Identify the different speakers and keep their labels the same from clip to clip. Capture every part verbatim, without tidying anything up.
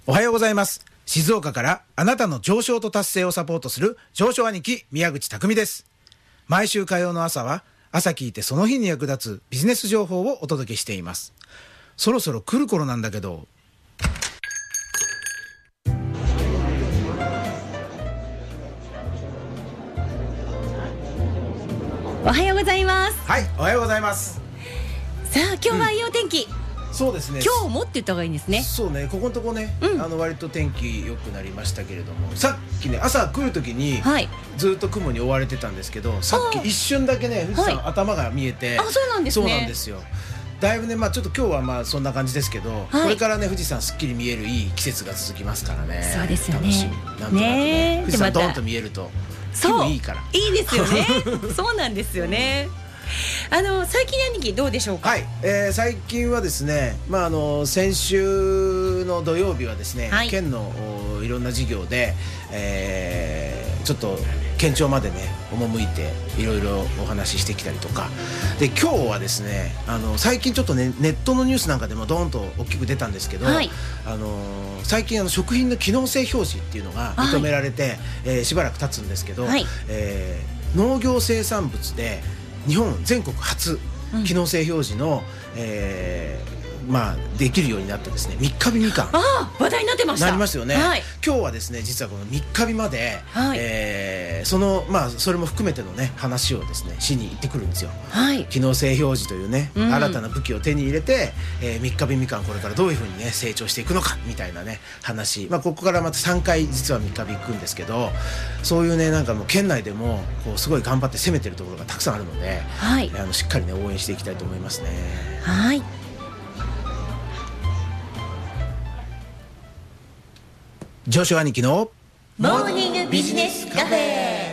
Speaker 1: おはようございます。静岡からあなたの上昇と達成をサポートする上昇兄貴宮口匠です。毎週火曜の朝は朝聞いてその日に役立つビジネス情報をお届けしています。そろそろ来る頃なんだけど。
Speaker 2: おはようございます。
Speaker 1: はい、おはようございます。
Speaker 2: さあ今日はいいお天気、
Speaker 1: うん、そうですね。
Speaker 2: 今日もって言った方がいいんですね。
Speaker 1: そうね、ここのとこね、うん、あの割と天気良くなりましたけれども、さっきね朝来る時に、はい、ずっと雲に覆われてたんですけど、さっき一瞬だけね富士山、はい、頭が見えて、
Speaker 2: あ、そうなんですね。
Speaker 1: そうなんですよ。だいぶね、まあちょっと今日はまあそんな感じですけど、はい、これからね富士山すっきり見えるいい季節が続きますからね。
Speaker 2: そうですよね。
Speaker 1: 楽しみ。なんとなくね、富士山ドーンと見えると気分いいから。
Speaker 2: いいですよね。そうなんですよね。あの最近兄貴どうでしょうか。
Speaker 1: はい、えー、最近はですね、まあ、あの先週の土曜日はですね、はい、県のいろんな事業で、えー、ちょっと県庁までね赴いていろいろお話ししてきたりとかで、今日はですね、あの最近ちょっとねネットのニュースなんかでもドーンと大きく出たんですけど、はい、あの最近あの食品の機能性表示っていうのが認められて、はい、えー、しばらく経つんですけど、はい、えー、農業生産物で日本全国初機能性表示の、うん、えー、まあ、できるようになってですね、三日日みかん、
Speaker 2: あ話題になってました。
Speaker 1: なりますよね、はい、今日はですね実はこの三日日まで、はい、えー、そのまあそれも含めてのね話をですねしに行ってくるんですよ、はい、機能性表示というね、うん、新たな武器を手に入れて、えー、三日日みかんこれからどういうふうにね成長していくのかみたいなね話、まあ、ここからまたさんかい実は三日日行くんですけど、そういうねなんかもう県内でもこうすごい頑張って攻めてるところがたくさんあるので、はい、あのしっかりね応援していきたいと思いますね。
Speaker 2: はい、
Speaker 1: 上昇兄貴の
Speaker 2: モーニングビジネスカフェ。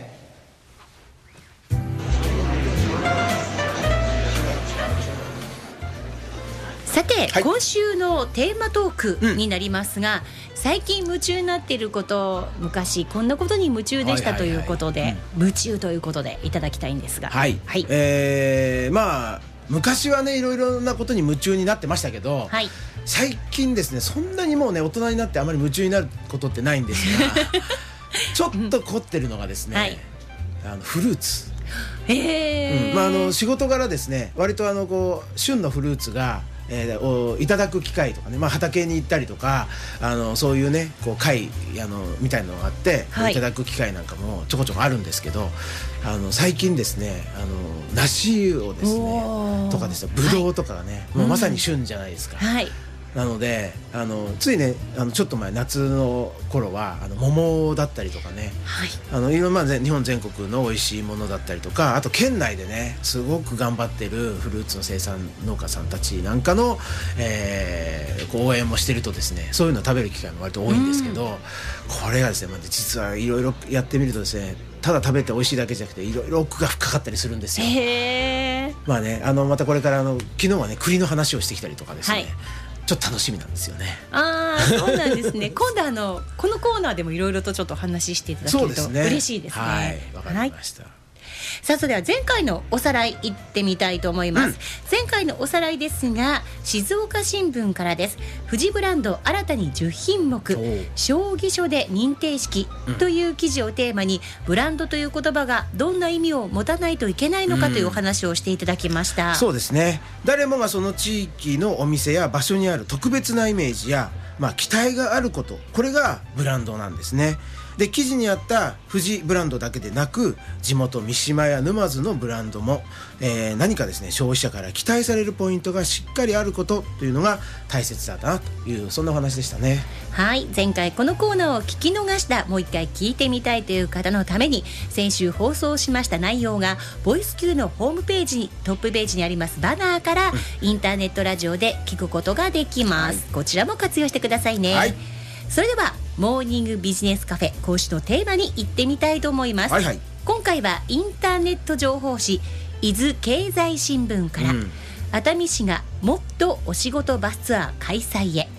Speaker 2: さて、はい、今週のテーマトークになりますが、うん、最近夢中になっていること、昔こんなことに夢中でしたということで、はいはいはい、うん、夢中ということでいただきたいんですが、
Speaker 1: はい、はい、えー、まあ昔はねいろいろなことに夢中になってましたけど、はい、最近ですねそんなにもうね大人になってあまり夢中になることってないんですがちょっと凝ってるのがですね、はい、あのフルーツ、
Speaker 2: へー、
Speaker 1: うん、まあ、あの仕事柄ですね割とあのこう旬のフルーツがえー、をいただく機会とかね、まあ、畑に行ったりとかあのそういうねこう会あのみたいなのがあって、はい、いただく機会なんかもちょこちょこあるんですけど、あの最近ですねあの梨をですねとかですねぶどうとかがね、はい、もうまさに旬じゃないですか、うん、はい、なのであのついねあのちょっと前夏の頃はあの桃だったりとかね、はい、あのいろんな日本全国の美味しいものだったりとか、あと県内でねすごく頑張ってるフルーツの生産農家さんたちなんかの、えー、こう応援もしてるとですねそういうのを食べる機会も割と多いんですけど、うん、これがですね、まあ、実はいろいろやってみるとですねただ食べて美味しいだけじゃなくていろいろ奥が深かったりするんですよ。
Speaker 2: へー、
Speaker 1: まあね、あのまたこれからあの昨日はね栗の話をしてきたりとかですね、はい、ちょっと楽しみなんですよね。
Speaker 2: ああ、そうなんですね。今度あのこのコーナーでもいろいろとちょっと話していただけると嬉しいですね。
Speaker 1: はい、わかりました。はい、
Speaker 2: さあそれでは前回のおさらいいってみたいと思います、うん、前回のおさらいですが静岡新聞からです。富士ブランド新たにじゅっひんもく将棋書で認定式という記事をテーマに、うん、ブランドという言葉がどんな意味を持たないといけないのかというお話をしていただきました、うん、
Speaker 1: そうですね。誰もがその地域のお店や場所にある特別なイメージや、まあ、期待があること、これがブランドなんですね。で記事にあった富士ブランドだけでなく地元三島や沼津のブランドも、えー、何かですね消費者から期待されるポイントがしっかりあることというのが大切だなというそんなお話でしたね。
Speaker 2: はい、前回このコーナーを聞き逃したもう一回聞いてみたいという方のために先週放送しました内容がボイス Q のホームページにトップページにありますバナーから、うん、インターネットラジオで聞くことができます、はい、こちらも活用してくださいね、はい、それではモーニングビジネスカフェ今週のテーマに行ってみたいと思います、はいはい、今回はインターネット情報誌伊豆経済新聞から、うん、熱海市がもっとお仕事バスツアー開催へ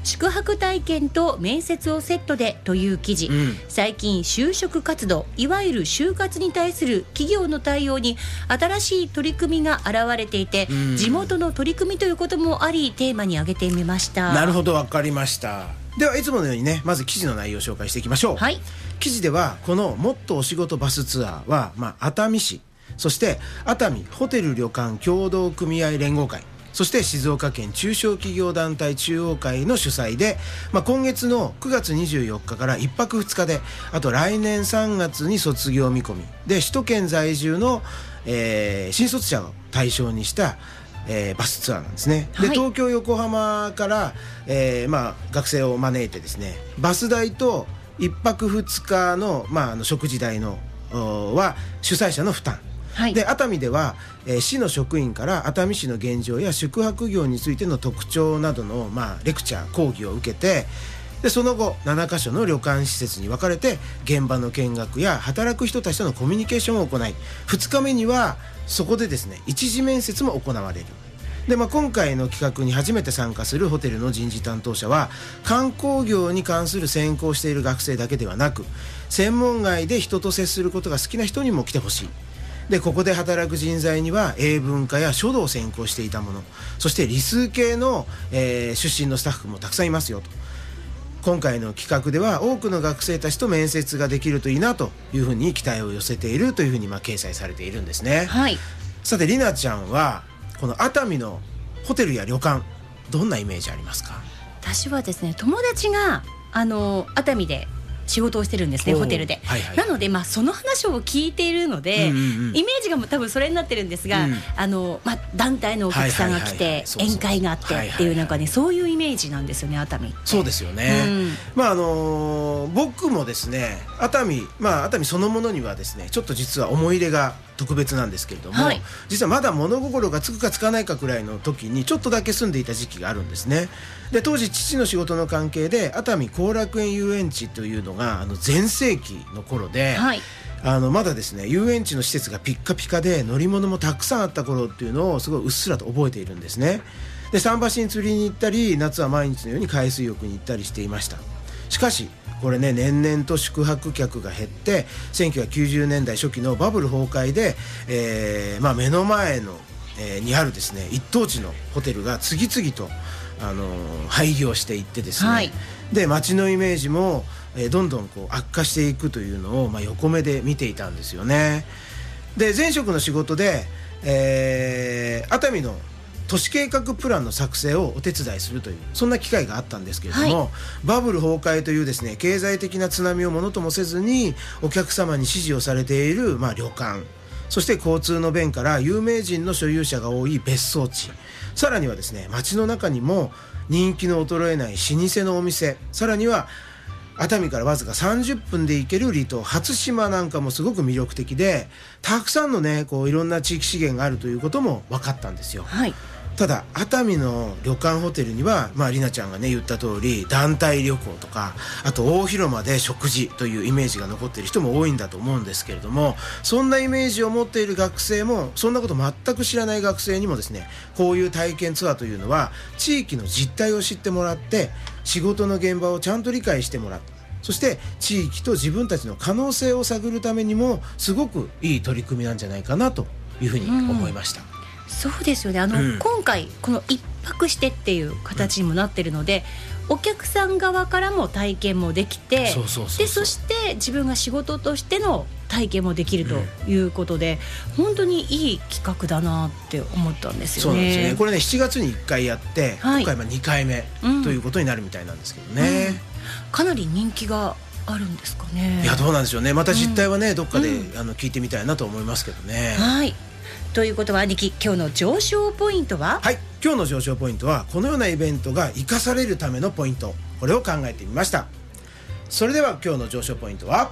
Speaker 2: 宿泊体験と面接をセットでという記事、うん、最近就職活動、いわゆる就活に対する企業の対応に新しい取り組みが現れていて、うん、地元の取り組みということもありテーマに挙げてみました。
Speaker 1: なるほど、わかりました。ではいつものようにね、まず記事の内容を紹介していきましょう。
Speaker 2: はい、
Speaker 1: 記事ではこのもっとお仕事バスツアーは、まあ、熱海市、そして熱海ホテル旅館協同組合連合会、そして静岡県中小企業団体中央会の主催で、まあ、今月のくがつにじゅうよっかからいっぱくふつかで、あと来年さんがつに卒業見込みで首都圏在住の、えー、新卒者を対象にした、えー、バスツアーなんですね。で、はい、東京横浜から、えーまあ、学生を招いてですね、バス代といっぱくふつかの、まあ、あの食事代のは主催者の負担、はい、で熱海では、えー、市の職員から熱海市の現状や宿泊業についての特徴などの、まあ、レクチャー講義を受けて、でその後ななかしょの旅館施設に分かれて現場の見学や働く人たちとのコミュニケーションを行い、ふつかめにはそこでですね一次面接も行われる。で、まあ、今回の企画に初めて参加するホテルの人事担当者は、観光業に関する専攻している学生だけではなく、専門外で人と接することが好きな人にも来てほしい。でここで働く人材には英文化や書道を専攻していたもの、そして理数系の、えー、出身のスタッフもたくさんいますよと。今回の企画では多くの学生たちと面接ができるといいなというふうに期待を寄せているというふうにまあ掲載されているんですね。
Speaker 2: はい、
Speaker 1: さてりなちゃんはこの熱海のホテルや旅館、どんなイメージありますか？
Speaker 2: 私はですね、友達があの熱海で仕事をしてるんですね、ホテルで、はいはい、なので、まあ、その話を聞いているので、うんうんうん、イメージが多分それになってるんですが、うん、あのまあ、団体のお客さんが来て宴会があってっていう、なんかね、そういうイメージなんですよね、熱海って。
Speaker 1: そうですよね、うん、まああのー、僕もですね熱海、まあ、熱海そのものにはですねちょっと実は思い入れが特別なんですけれども、はい、実はまだ物心がつくかつかないかくらいの時にちょっとだけ住んでいた時期があるんですね。で当時父の仕事の関係で熱海後楽園遊園地というのがあの全盛期の頃で、はい、あのまだですね遊園地の施設がピッカピカで乗り物もたくさんあった頃っていうのをすごいうっすらと覚えているんですね。で桟橋に釣りに行ったり、夏は毎日のように海水浴に行ったりしていました。しかしこれね、年々と宿泊客が減ってせんきゅうひゃくきゅうじゅうねんだい初期のバブル崩壊で、えーまあ、目の前の、えー、にあるですね一等地のホテルが次々と、あのー、廃業していってですね、はい、で街のイメージも、えー、どんどんこう悪化していくというのを、まあ、横目で見ていたんですよね。で前職の仕事で、えー、熱海の都市計画プランの作成をお手伝いするという、そんな機会があったんですけれども、はい、バブル崩壊というですね経済的な津波をものともせずにお客様に支持をされている、まあ、旅館、そして交通の便から有名人の所有者が多い別荘地、さらにはですね街の中にも人気の衰えない老舗のお店、さらには熱海からわずかさんじゅっぷんで行ける離島初島なんかもすごく魅力的で、たくさんのねこういろんな地域資源があるということも分かったんですよ。はい、ただ熱海の旅館ホテルには、まあ、りなちゃんがね言った通り団体旅行とか、あと大広間で食事というイメージが残っている人も多いんだと思うんですけれども、そんなイメージを持っている学生も、そんなこと全く知らない学生にもですねこういう体験ツアーというのは地域の実態を知ってもらって、仕事の現場をちゃんと理解してもらって、そして地域と自分たちの可能性を探るためにもすごくいい取り組みなんじゃないかなというふうに思いました。うん、
Speaker 2: そうですよね。あの、うん、今回この一泊してっていう形にもなってるので、うん、お客さん側からも体験もできて、そうそうそうそう、でそして自分が仕事としての体験もできるということで、うん、本当にいい企画だなって思ったんですよね。
Speaker 1: そうなんですよね。これねしちがつにいっかいやって、はい、今回はにかいめということになるみたいなんですけどね、うんうん、
Speaker 2: かなり人気があるんですかね。
Speaker 1: いやどうなんでしょうね。また実態はね、うん、どっかで、うん、あの聞いてみたいなと思いますけどね。
Speaker 2: はい、ということは兄貴、今日の上昇ポイントは？
Speaker 1: はい、今日の上昇ポイントはこのようなイベントが生かされるためのポイント、これを考えてみました。それでは今日の上昇ポイントは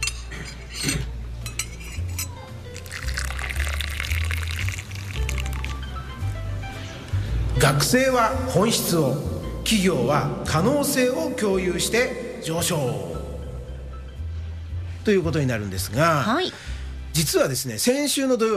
Speaker 1: 学生は本質を、企業は可能性を共有して上昇ということになるんですが、はい、実はですね先週の土曜日、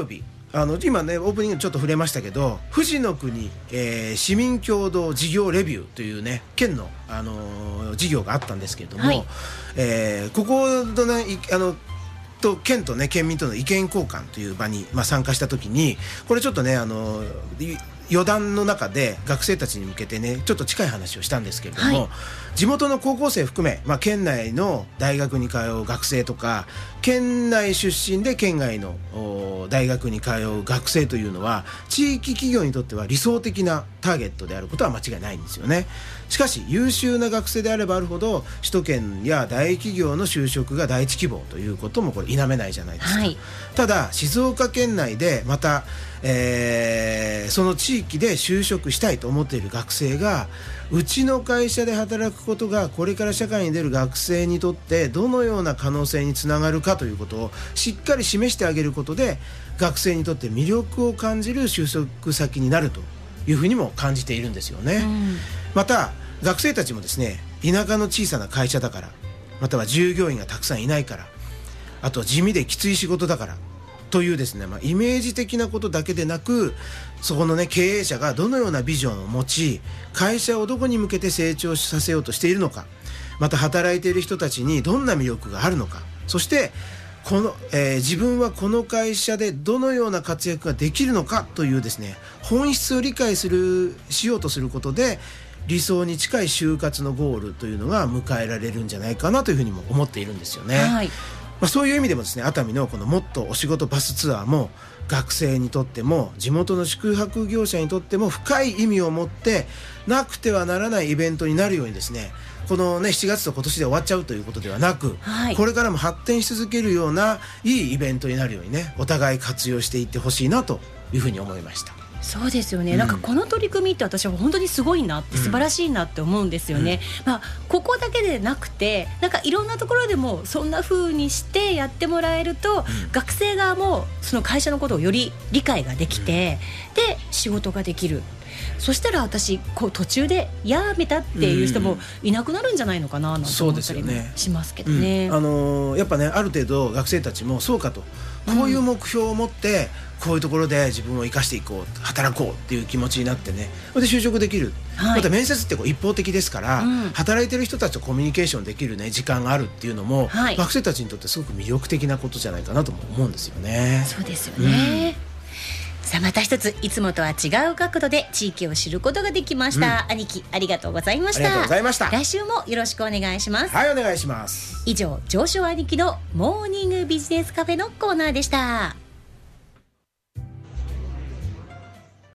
Speaker 1: あの今ねオープニングちょっと触れましたけど、富士の国、えー、市民共同事業レビューというね県の、あのー、事業があったんですけれども、はい、えー、ここのねあのと県とね県民との意見交換という場に、まあ、参加した時に、これちょっとねあの余談の中で学生たちに向けてねちょっと近い話をしたんですけれども、はい、地元の高校生含め、まあ、県内の大学に通う学生とか県内出身で県外の大学に通う学生というのは地域企業にとっては理想的なターゲットであることは間違いないんですよね。しかし優秀な学生であればあるほど首都圏や大企業の就職が第一希望ということもこれ否めないじゃないですか、はい、ただ静岡県内でまた、えー、その地域で就職したいと思っている学生がうちの会社で働くことがこれから社会に出る学生にとってどのような可能性につながるかということをしっかり示してあげることで学生にとって魅力を感じる就職先になるというふうにも感じているんですよね、うん、また学生たちもですね田舎の小さな会社だから、または従業員がたくさんいないから、あと地味できつい仕事だからというですね、まあ、イメージ的なことだけでなく、そこのね経営者がどのようなビジョンを持ち会社をどこに向けて成長させようとしているのか、また働いている人たちにどんな魅力があるのか、そしてこの、えー、自分はこの会社でどのような活躍ができるのかというですね本質を理解するしようとすることで理想に近い就活のゴールというのが迎えられるんじゃないかなというふうにも思っているんですよね、はい、まあ、そういう意味でもですね熱海のこのもっとお仕事バスツアーも学生にとっても地元の宿泊業者にとっても深い意味を持ってなくてはならないイベントになるようにですね、このねしちがつと今年で終わっちゃうということではなく、はい、これからも発展し続けるようないいイベントになるようにねお互い活用していってほしいなというふうに思いました。
Speaker 2: そうですよね、うん、なんかこの取り組みって私は本当にすごいなって、素晴らしいなって思うんですよね、うん、まあ、ここだけでなくてなんかいろんなところでもそんな風にしてやってもらえると、うん、学生側もその会社のことをより理解ができて、うん、で仕事ができる。そしたら私こう途中でやめたっていう人もいなくなるんじゃないのかななんて思ったりもしますけどね、
Speaker 1: うん、あのー、やっぱねある程度学生たちもそうかとこういう目標を持ってこういうところで自分を生かしていこう働こうっていう気持ちになってね、で就職できる、はい、また面接ってこう一方的ですから、うん、働いてる人たちとコミュニケーションできる、ね、時間があるっていうのも、はい、学生たちにとってすごく魅力的なことじゃないかなとも思うんですよね。
Speaker 2: そうですよね、うん、さあまた一ついつもとは違う角度で地域を知ることができました、うん、兄貴ありがとうございました。
Speaker 1: ありがとうございました。
Speaker 2: 来週もよろしくお願いします。
Speaker 1: はい、お願いします。
Speaker 2: 以上上昇兄貴のモーニングビジネスカフェのコーナーでした。